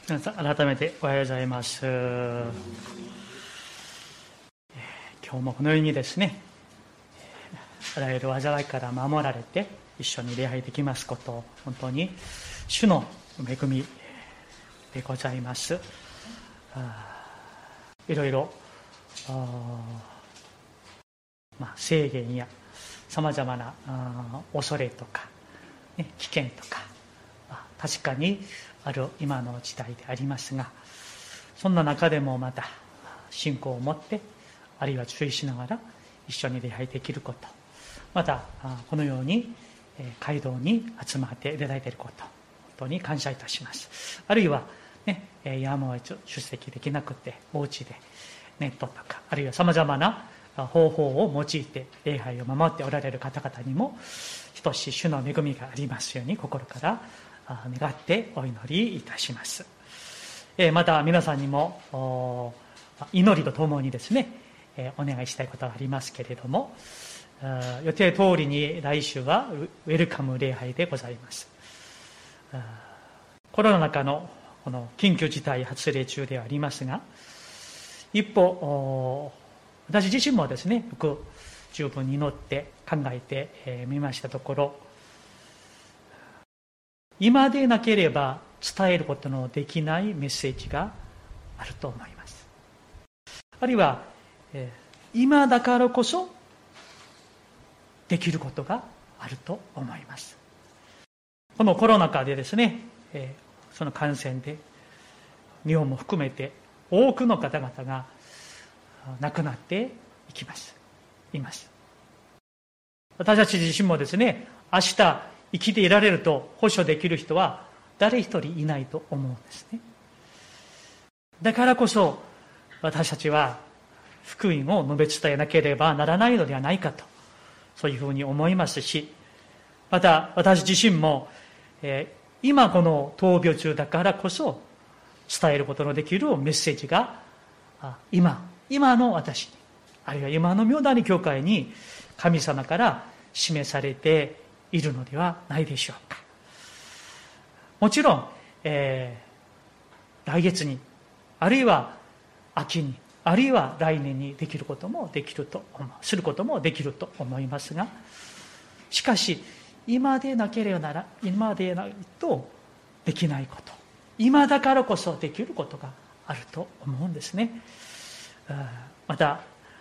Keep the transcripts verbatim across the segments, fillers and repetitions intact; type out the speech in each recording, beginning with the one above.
皆さん改めておはようございます。今日もこのようにですね、あらゆる災いから守られて一緒に礼拝できますことを本当に主の恵みでございます。いろいろまあ、制限やさまざまな恐れとか、ね、危険とか、まあ、確かにある今の時代でありますが、そんな中でもまた信仰を持ってあるいは注意しながら一緒に礼拝できること、またこのように街道に集まっていただいていること、本当に感謝いたします。あるいはね、やむを得ず出席できなくてお家でネットとかあるいはさまざまな方法を用いて礼拝を守っておられる方々にも等しい主の恵みがありますように心から願ってお祈りいたします。また皆さんにも祈りとともにですねお願いしたいことがありますけれども、予定通りに来週はウェルカム礼拝でございます。コロナ禍のこの緊急事態発令中ではありますが、一歩私自身もですねよく十分に祈って考えてみましたところ、今でなければ伝えることのできないメッセージがあると思います。あるいは今だからこそできることがあると思います。このコロナ禍でですねその感染で日本も含めて多くの方々が亡くなっていきますいます私たち自身もですね、明日生きていられると保証できる人は誰一人いないと思うんですね。だからこそ私たちは福音を述べ伝えなければならないのではないかと、そういうふうに思いますし、また私自身も、えー、今この闘病中だからこそ伝えることのできるメッセージが今今の私に、あるいは今の明谷教会に神様から示されているのではないでしょうか。もちろん、えー、来月にあるいは秋にあるいは来年にできることもできると思うすることもできると思いますが、しかし今でなければなら今でないとできないこと、今だからこそできることがあると思うんですね。また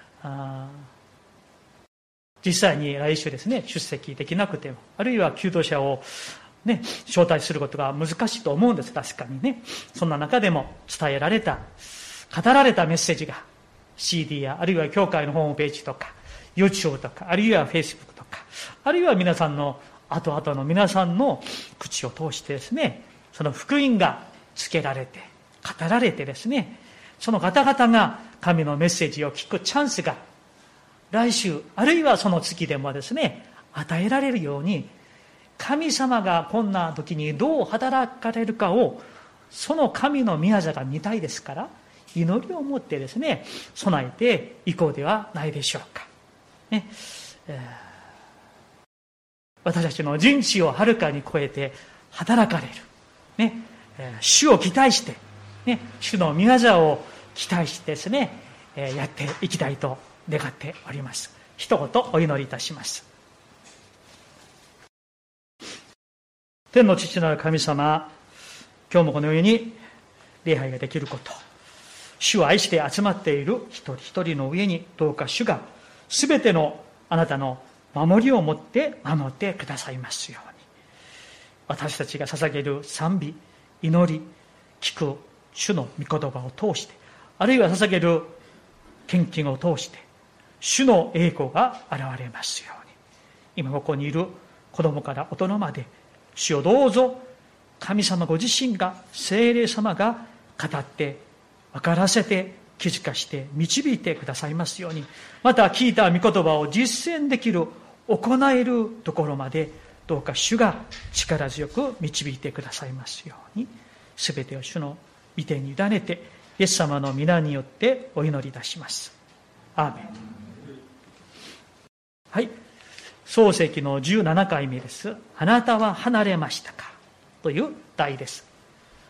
実際に来週ですね出席できなくても、あるいは求道者を、ね、招待することが難しいと思うんです。確かにね。そんな中でも伝えられた語られたメッセージが シーディー やあるいは教会のホームページとか YouTube とかあるいは Facebook とかあるいは皆さんの後々の皆さんの口を通してですね、その福音がつけられて語られてですね、その方々が神のメッセージを聞くチャンスが来週あるいはその月でもですね与えられるように、神様がこんな時にどう働かれるかをその神の御業が見たいですから、祈りを持ってですね備えていこうではないでしょうか、ねえー、私たちの人知をはるかに超えて働かれる、ねえー、主を期待して、ね、主の御業を期待してですね、えー、やっていきたいと願っております。一言お祈りいたします。天の父なる神様、今日もこのように礼拝ができること、主を愛して集まっている一人一人の上にどうか主がすべてのあなたの守りを持って守ってくださいますように、私たちが捧げる賛美、祈り、聞く主の御言葉を通して、あるいは捧げる献金を通して主の栄光が現れますように、今ここにいる子供から大人まで主をどうぞ神様ご自身が、聖霊様が語って分からせて気づかして導いてくださいますように、また聞いた御言葉を実践できる、行えるところまでどうか主が力強く導いてくださいますように、すべてを主の御手に委ねてイエス様の皆によってお祈りいたします。アーメン。はい、創世記のじゅうななかいめです。あなたは離れましたかという題です。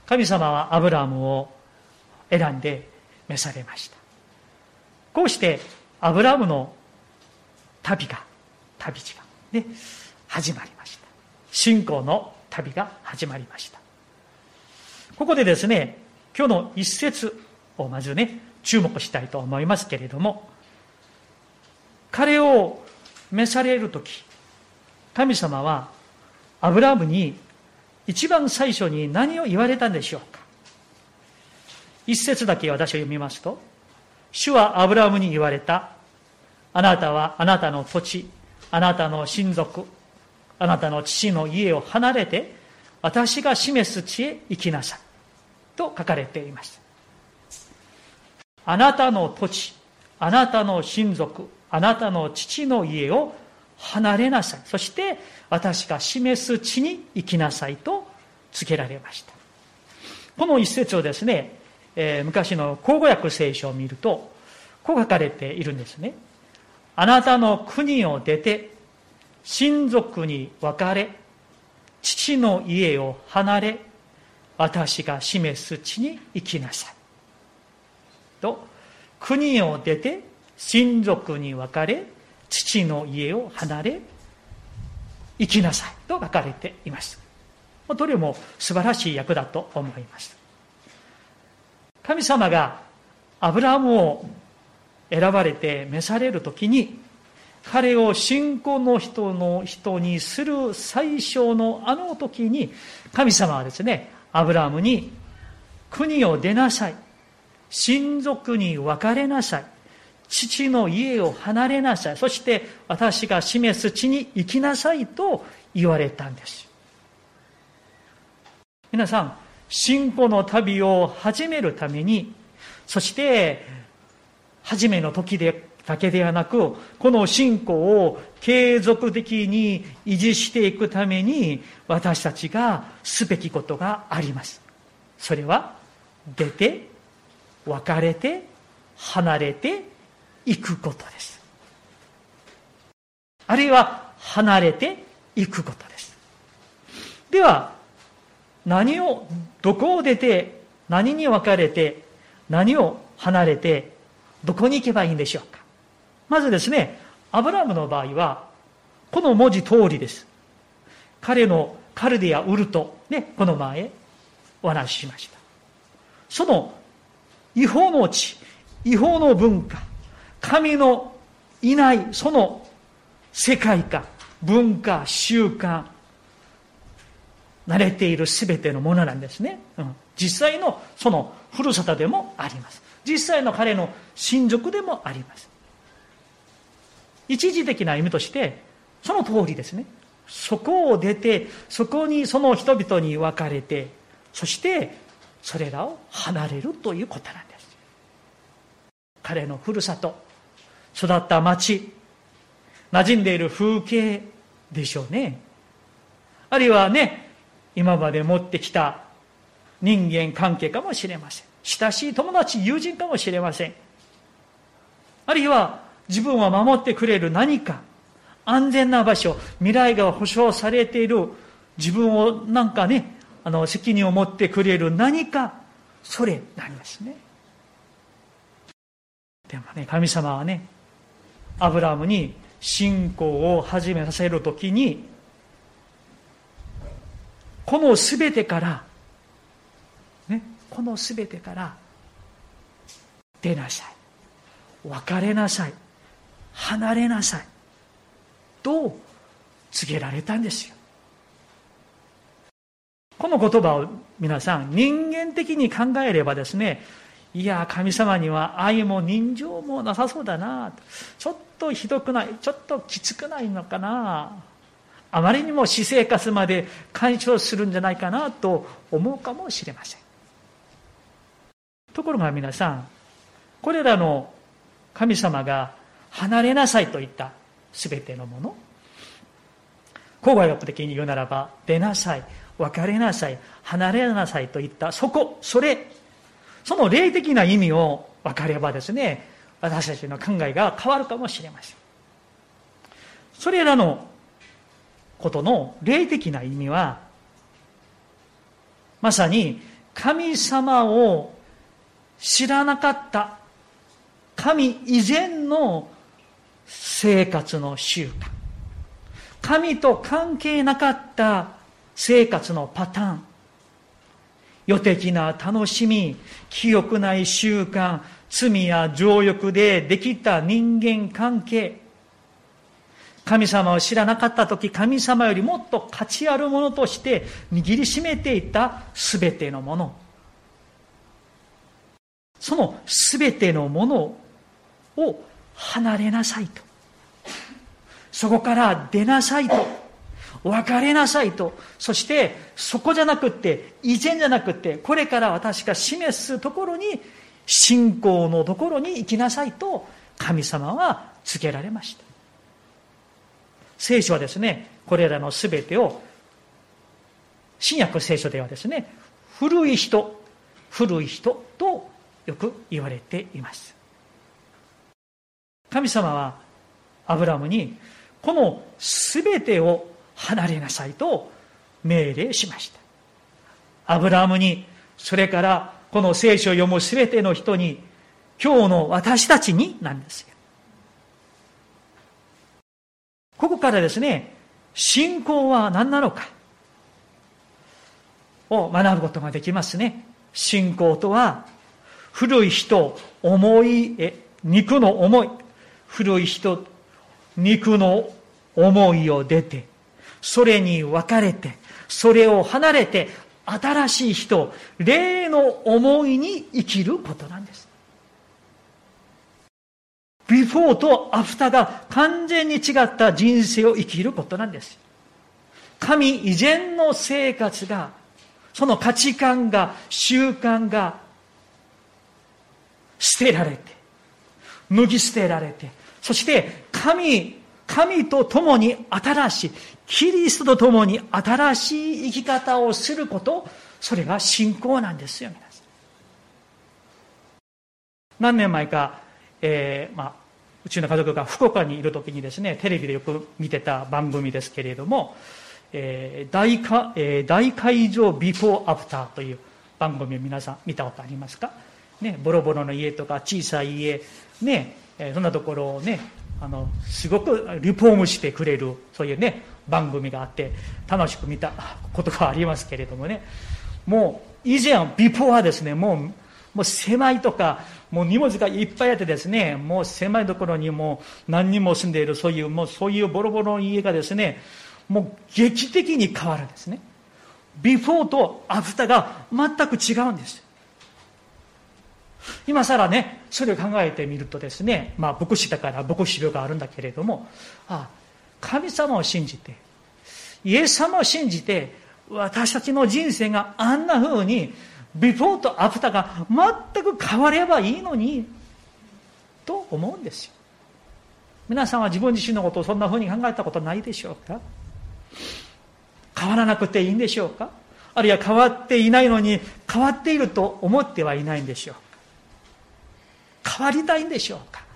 神様はアブラハムを選んで召されました。こうしてアブラハムの旅が、旅路が、ね、始まりました。信仰の旅が始まりました。ここでですね、今日の一節をまずね、注目したいと思いますけれども、彼を召されるとき、神様はアブラハムに一番最初に何を言われたんでしょうか。一節だけ私を読みますと、主はアブラハムに言われた。あなたはあなたの土地、あなたの親族、あなたの父の家を離れて、私が示す地へ行きなさい。と書かれています。あなたの土地、あなたの親族、あなたの父の家を離れなさい。そして私が示す地に行きなさいと告げられました。この一節をですね、えー、昔の口語訳聖書を見ると、こう書かれているんですね。あなたの国を出て、親族に別れ、父の家を離れ、私が示す地に行きなさい。と、国を出て、親族に別れ、父の家を離れ、行きなさい。と書かれています。どれも素晴らしい訳だと思います。神様がアブラハムを選ばれて召されるときに、彼を信仰の人の人にする最初のあの時に、神様はですね、アブラハムに国を出なさい、親族に別れなさい、父の家を離れなさい、そして私が示す地に行きなさいと言われたんです。皆さん、信仰の旅を始めるために、そして初めの時でだけではなく、この信仰を継続的に維持していくために、私たちがすべきことがあります。それは、出て、別れて、離れていくことです。あるいは、離れていくことです。では、何を、どこを出て、何に別れて、何を離れて、どこに行けばいいんでしょうか。まずですね、アブラハムの場合は、この文字通りです。彼のカルデア、ウルト、ね、この前、お話ししました。その違法の地、違法の文化、神のいない、その世界観、文化、習慣、慣れているすべてのものなんですね。うん、実際のそのふるさとでもあります。実際の彼の親族でもあります。一時的な意味として、その通りですね。そこを出て、そこにその人々に分かれて、そしてそれらを離れるということなんです。彼のふるさと、育った町、馴染んでいる風景でしょうね。あるいはね、今まで持ってきた人間関係かもしれません。親しい友達、友人かもしれません。あるいは自分を守ってくれる何か、安全な場所、未来が保証されている、自分をなんかね、あの責任を持ってくれる何か、それなんですね。でもね、神様はね、アブラハムに信仰を始めさせるときに、このすべてから、ね、このすべてから出なさい、別れなさい、離れなさいと告げられたんですよ。この言葉を皆さん、人間的に考えればですね、いや神様には愛も人情もなさそうだな、ちょっとひどくない、ちょっときつくないのかな、あまりにも私生活まで干渉するんじゃないかなと思うかもしれません。ところが皆さん、これらの神様が離れなさいといったすべてのもの、口語訳的に言うならば、出なさい、別れなさい、離れなさいといったそこ、それ、その霊的な意味を分かればですね、私たちの考えが変わるかもしれません。それらのことの霊的な意味は、まさに神様を知らなかった、神以前の生活の習慣、神と関係なかった生活のパターン、予的な楽しみ、清くない習慣、罪や情欲でできた人間関係、神様を知らなかったとき、神様よりもっと価値あるものとして握りしめていたすべてのもの、そのすべてのものを離れなさいと、そこから出なさいと、別れなさいと、そしてそこじゃなくって、以前じゃなくって、これから私が示すところに、信仰のところに行きなさいと神様は告げられました。聖書はですね、これらのすべてを、新約聖書ではですね、古い人、古い人とよく言われています。神様はアブラムにこのすべてを離れなさいと命令しました。アブラムに、それからこの聖書を読むすべての人に、今日の私たちになんですよ。ここからですね、信仰は何なのかを学ぶことができますね。信仰とは、古い人、思い、え、肉の思い、古い人、肉の思いを出て、それに分れて、それを離れて、新しい人、霊の思いに生きることなんです。ビフォーとアフターが完全に違った人生を生きることなんです。神以前の生活が、その価値観が、習慣が捨てられて、脱ぎ捨てられて、そして神、神と共に新しい、キリストと共に新しい生き方をすること、それが信仰なんですよ、皆さん。何年前か、えーまあ、うちの家族が福岡にいるときにですね、テレビでよく見てた番組ですけれども、えー、大か、えー、大改造ビフォーアフターという番組を皆さん見たことありますかね。ボロボロの家とか小さい家、ね、えー、そんなところをね、あの、すごくリフォームしてくれる、そういうね、番組があって、楽しく見たことがありますけれどもね、もう、以前、ビフォーはですね、もう、もう狭いとか、もう荷物がいっぱいあってですね、もう狭いところにもう何人も住んでいる、そういう、もうそういうボロボロの家がですね、もう劇的に変わるんですね。ビフォーとアフターが全く違うんです。今更ね、それを考えてみるとですね、まあ牧師だから牧師病があるんだけれども、ああ、神様を信じて、イエス様を信じて、私たちの人生があんな風に、ビフォーとアフターが全く変わればいいのに、と思うんですよ。皆さんは自分自身のことをそんな風に考えたことないでしょうか？変わらなくていいんでしょうか？あるいは変わっていないのに変わっていると思ってはいないんでしょうか？変わりたいんでしょうか？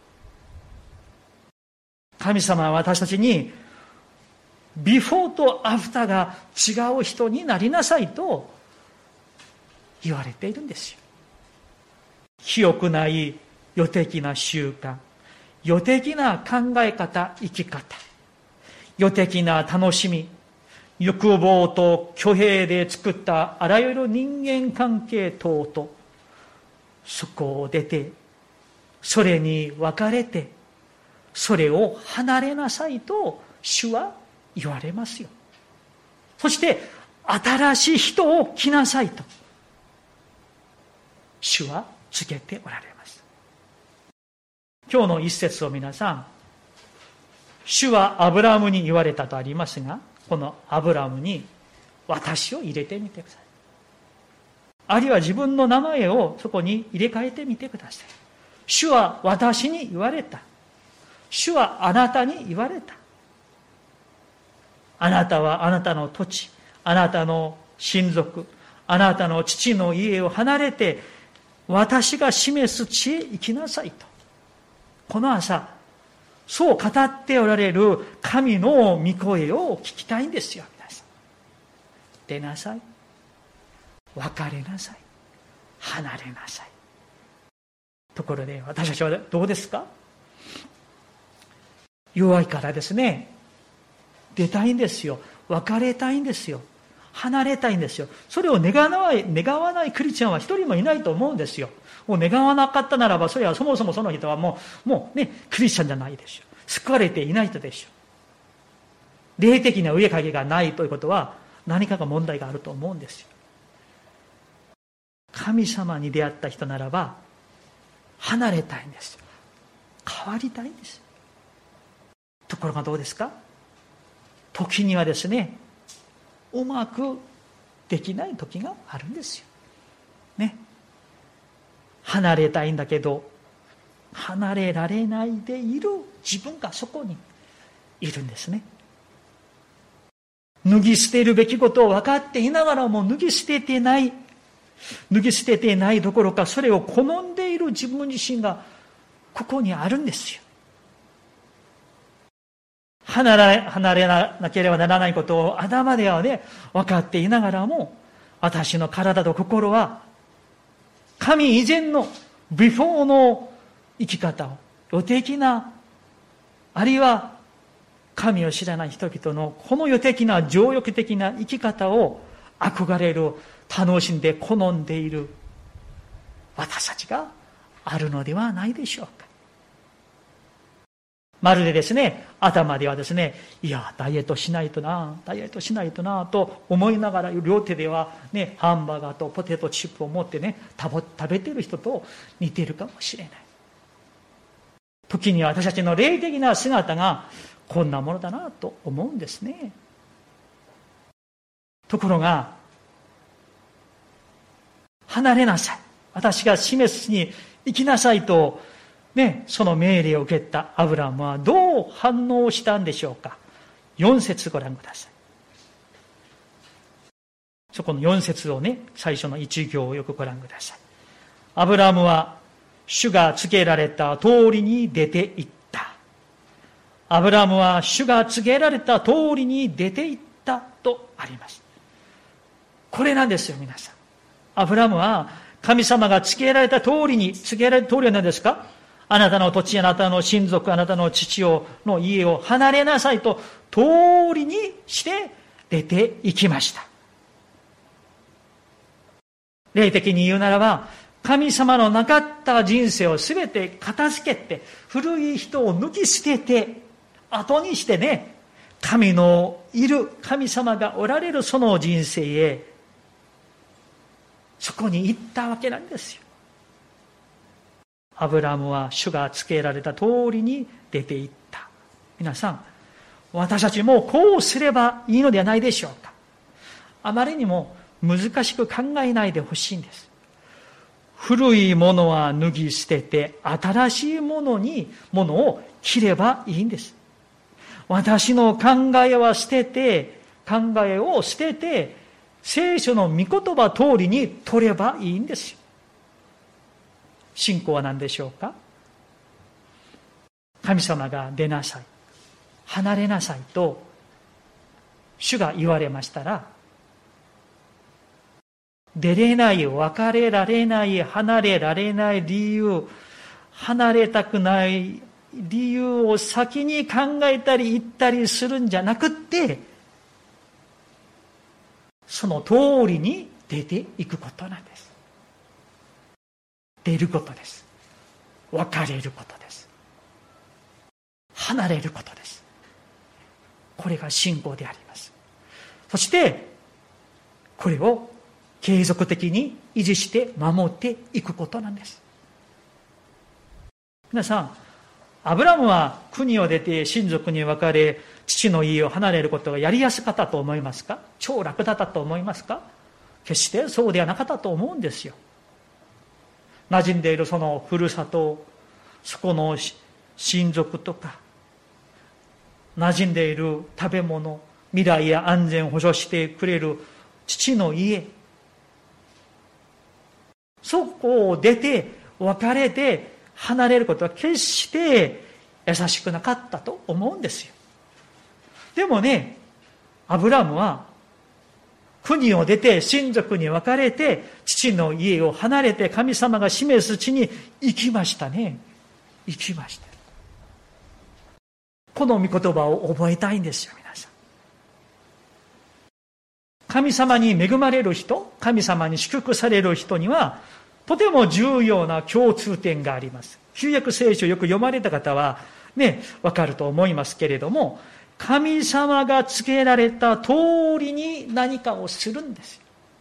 神様は私たちにビフォーとアフターが違う人になりなさいと言われているんですよ。清くない予的な習慣、予的な考え方、生き方、予的な楽しみ、欲望と虚栄で作ったあらゆる人間関係等々、そこを出て、それに分れて、それを離れなさいと主は言われますよ。そして新しい人を着なさいと主は告げておられます。今日の一節を皆さん、主はアブラムに言われたとありますが、このアブラムに私を入れてみてください。あるいは自分の名前をそこに入れ替えてみてください。主は私に言われた。主はあなたに言われた。あなたはあなたの土地、あなたの親族、あなたの父の家を離れて、私が示す地へ行きなさいと。この朝、そう語っておられる神の御声を聞きたいんですよ、皆さん。出なさい。 別れなさい、離れなさい。ところで私たちはどうですか？弱いからですね、出たいんですよ、別れたいんですよ、離れたいんですよ。それを願わない、願わないクリスチャンは一人もいないと思うんですよ。もう願わなかったならば、それはそもそもその人はもう、もうね、クリスチャンじゃないでしょう。救われていない人でしょう。霊的な上影がないということは、何かが問題があると思うんですよ。神様に出会った人ならば、離れたいんですよ。変わりたいんですよ。ところがどうですか？時にはですね、うまくできない時があるんですよ。ね。離れたいんだけど、離れられないでいる自分がそこにいるんですね。脱ぎ捨てるべきことを分かっていながらも脱ぎ捨ててない、脱ぎ捨ててないどころか、それを好んでいる自分自身がここにあるんですよ。離れ、離れなければならないことを頭ではね、分かっていながらも、私の体と心は、神以前のビフォーの生き方を、予的な、あるいは神を知らない人々のこの予的な情欲的な生き方を憧れる、楽しんで好んでいる私たちがあるのではないでしょうか。まるでですね、頭ではですね、いや、ダイエットしないとな、ダイエットしないとな、と思いながら、両手ではね、ハンバーガーとポテトチップを持ってね、食べている人と似ているかもしれない。時には私たちの霊的な姿がこんなものだなと思うんですね。ところが、離れなさい。私が示すに行きなさいと、ね、その命令を受けたアブラムはどう反応したんでしょうか。よん節ご覧ください。そこのよん節をね、最初の一行をよくご覧ください。アブラムは主が告げられた通りに出て行った。アブラムは主が告げられた通りに出て行ったとあります。これなんですよ、皆さん。アブラムは神様が告げられた通りに、告げられた通りは何ですか？あなたの土地、あなたの親族、あなたの父をの家を離れなさいと通りにして出て行きました。霊的に言うならば、神様のなかった人生をすべて片付けて、古い人を抜き捨てて、後にしてね、神のいる、神様がおられるその人生へ、そこに行ったわけなんですよ。アブラムは主が告げられた通りに出て行った。皆さん、私たちもこうすればいいのではないでしょうか。あまりにも難しく考えないでほしいんです。古いものは脱ぎ捨てて、新しいものに、ものを着ればいいんです。私の考えは捨てて、考えを捨てて、聖書の御言葉通りに取ればいいんですよ。信仰は何でしょうか？神様が出なさい、離れなさいと主が言われましたら、出れない、別れられない、離れられない理由、離れたくない理由を先に考えたり言ったりするんじゃなくって、その通りに出ていくことなんです。出ることです。別れることです。離れることです。これが信仰であります。そしてこれを継続的に維持して守っていくことなんです。皆さん、アブラムは国を出て親族に別れ、父の家を離れることがやりやすかったと思いますか？超楽だったと思いますか？決してそうではなかったと思うんですよ。馴染んでいるそのふるさと、そこの親族とか、馴染んでいる食べ物、未来や安全を保障してくれる父の家、そこを出て別れて離れることは決して優しくなかったと思うんですよ。でもね、アブラムは国を出て親族に別れて父の家を離れて神様が示す地に行きましたね。行きました。この御言葉を覚えたいんですよ、皆さん。神様に恵まれる人、神様に祝福される人にはとても重要な共通点があります。旧約聖書をよく読まれた方はね、わかると思いますけれども、神様が告げられた通りに何かをするんですよ。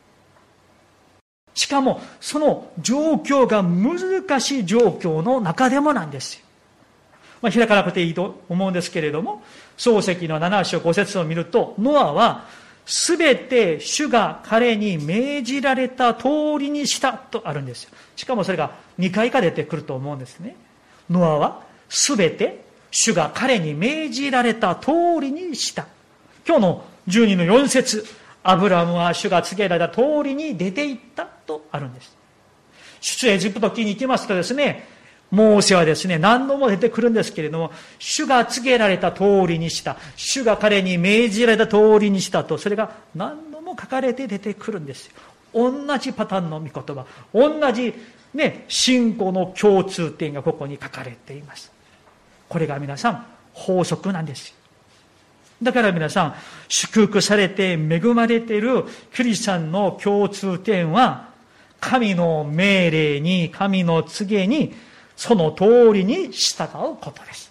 しかもその状況が難しい状況の中でもなんですよ。まあ、開かなくていいと思うんですけれども、創世記のなな章ご節を見ると、ノアはすべて主が彼に命じられた通りにしたとあるんですよ。しかもそれがにかいか出てくると思うんですね。ノアはすべて主が彼に命じられた通りにした。今日のじゅうにのよん節、アブラムは主が告げられた通りに出て行ったとあるんです。出エジプト記に行きますとですね、モーセはですね、何度も出てくるんですけれども、主が告げられた通りにした、主が彼に命じられた通りにしたと、それが何度も書かれて出てくるんですよ。同じパターンの御言葉、同じね、信仰の共通点がここに書かれています。これが皆さん、法則なんですよ。だから皆さん、祝福されて恵まれているクリスチャンの共通点は、神の命令に、神の告げに、その通りに従うことです。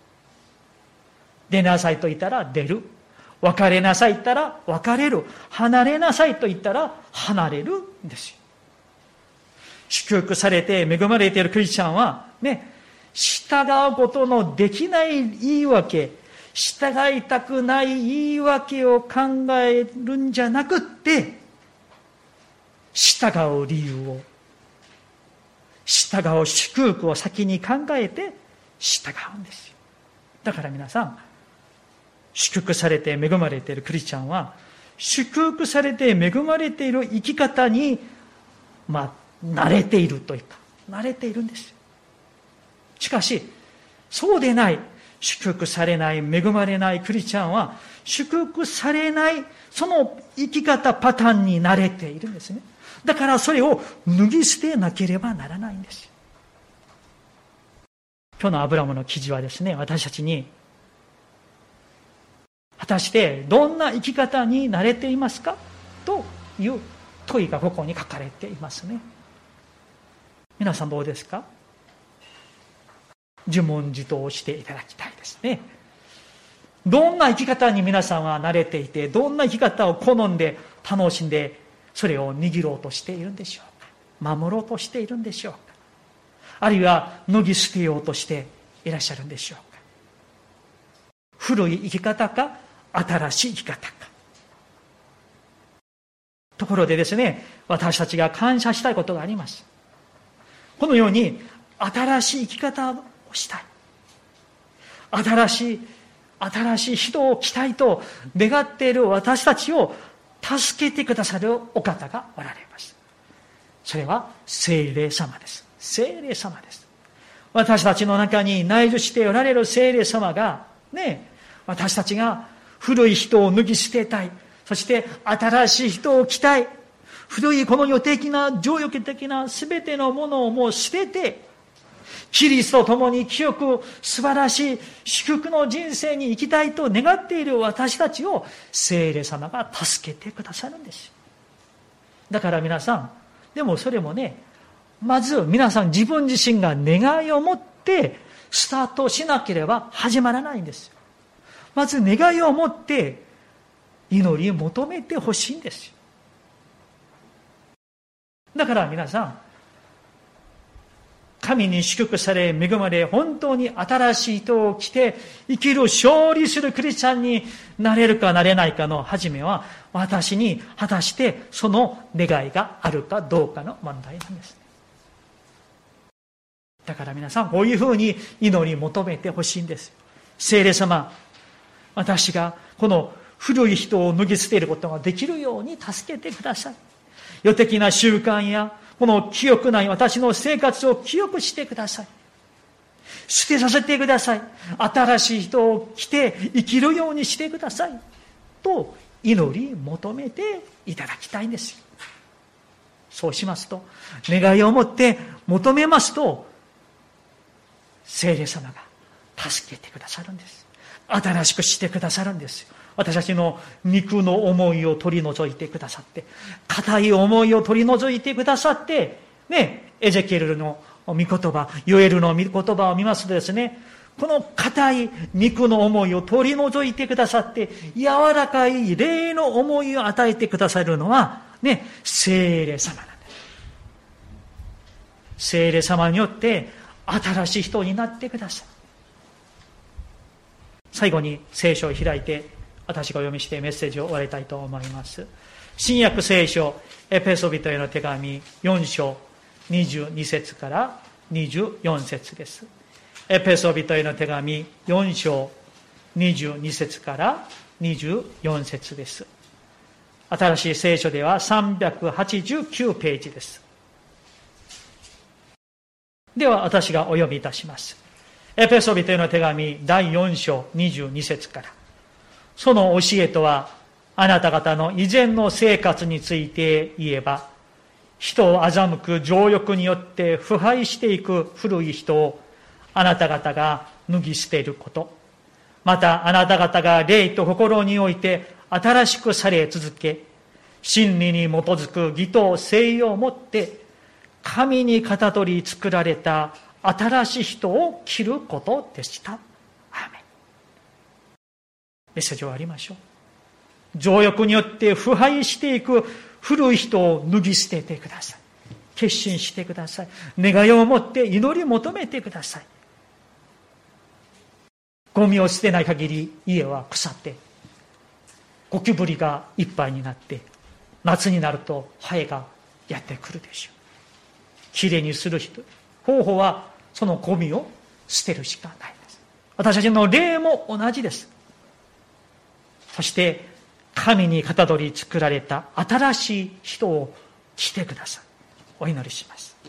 出なさいと言ったら出る。別れなさいと言ったら別れる。離れなさいと言ったら離れるんですよ。祝福されて恵まれているクリスチャンは、ね、従うことのできない言い訳、従いたくない言い訳を考えるんじゃなくって、従う理由を、従う祝福を先に考えて従うんですよ。だから皆さん、祝福されて恵まれているクリスチャンは、祝福されて恵まれている生き方に、まあ、慣れているというか、慣れているんですよ。しかし、そうでない、祝福されない、恵まれないクリスチャンは、祝福されない、その生き方パターンに慣れているんですね。だからそれを脱ぎ捨てなければならないんですよ。今日のアブラムの記事はですね、私たちに、果たしてどんな生き方に慣れていますかという問いがここに書かれていますね。皆さんどうですか？自問自答していただきたいですね。どんな生き方に皆さんは慣れていて、どんな生き方を好んで楽しんで、それを握ろうとしているんでしょうか？守ろうとしているんでしょうか？あるいは脱ぎ捨てようとしていらっしゃるんでしょうか？古い生き方か、新しい生き方か。ところでですね、私たちが感謝したいことがあります。このように新しい生き方をしたい。新しい、新しい人を着たいと願っている私たちを助けてくださるお方がおられます。それは聖霊様です。聖霊様です。私たちの中に内住しておられる聖霊様がね、私たちが古い人を脱ぎ捨てたい、そして新しい人を着たい、古いこの世的な情欲的な全てのものをもう捨てて、キリストと共に清く素晴らしい祝福の人生に生きたいと願っている私たちを聖霊様が助けてくださるんです。だから皆さん、でもそれもね、まず皆さん自分自身が願いを持ってスタートしなければ始まらないんですよ。まず願いを持って祈りを求めてほしいんですよ。だから皆さん、神に祝福され、恵まれ、本当に新しい人を着て、生きる、勝利するクリスチャンになれるかなれないかの初めは、私に果たしてその願いがあるかどうかの問題なんです。だから皆さん、こういうふうに祈り求めてほしいんです。聖霊様、私がこの古い人を脱ぎ捨てることができるように助けてください。世的な習慣やこの清くない私の生活を清くしてください。捨てさせてください。新しい人を着て生きるようにしてください。と祈り求めていただきたいんですよ。そうしますと、願いを持って求めますと、聖霊様が助けてくださるんです。新しくしてくださるんですよ。私たちの肉の思いを取り除いてくださって、固い思いを取り除いてくださって、ね、エゼキエルの御言葉、ヨエルの御言葉を見ますとですね、この固い肉の思いを取り除いてくださって、柔らかい霊の思いを与えてくださるのは、ね、聖霊様なんです。聖霊様によって新しい人になってください。最後に聖書を開いて、私がお読みしてメッセージを終わりたいと思います。新約聖書、エペソビトへの手紙よん章にじゅうに節からにじゅうよん節です。エペソビトへの手紙よん章にじゅうに節からにじゅうよん節です。新しい聖書ではさんびゃくはちじゅうきゅうページです。では私がお読みいたします。エペソビトへの手紙だいよん章にじゅうに節から。その教えとは、あなた方の以前の生活について言えば、人を欺く情欲によって腐敗していく古い人をあなた方が脱ぎ捨てること。またあなた方が霊と心において新しくされ続け、真理に基づく義と誠意をもって、神にかたどり作られた新しい人を着ることでした。アーメン。メッセージを終わりましょう。情欲によって腐敗していく古い人を脱ぎ捨ててください。決心してください。願いを持って祈り求めてください。ゴミを捨てない限り家は腐って、ゴキブリがいっぱいになって、夏になるとハエがやってくるでしょう。きれいにする人、方法はそのゴミを捨てるしかないです。私たちの霊も同じです。そして神にかたどり作られた新しい人を着てください。お祈りします。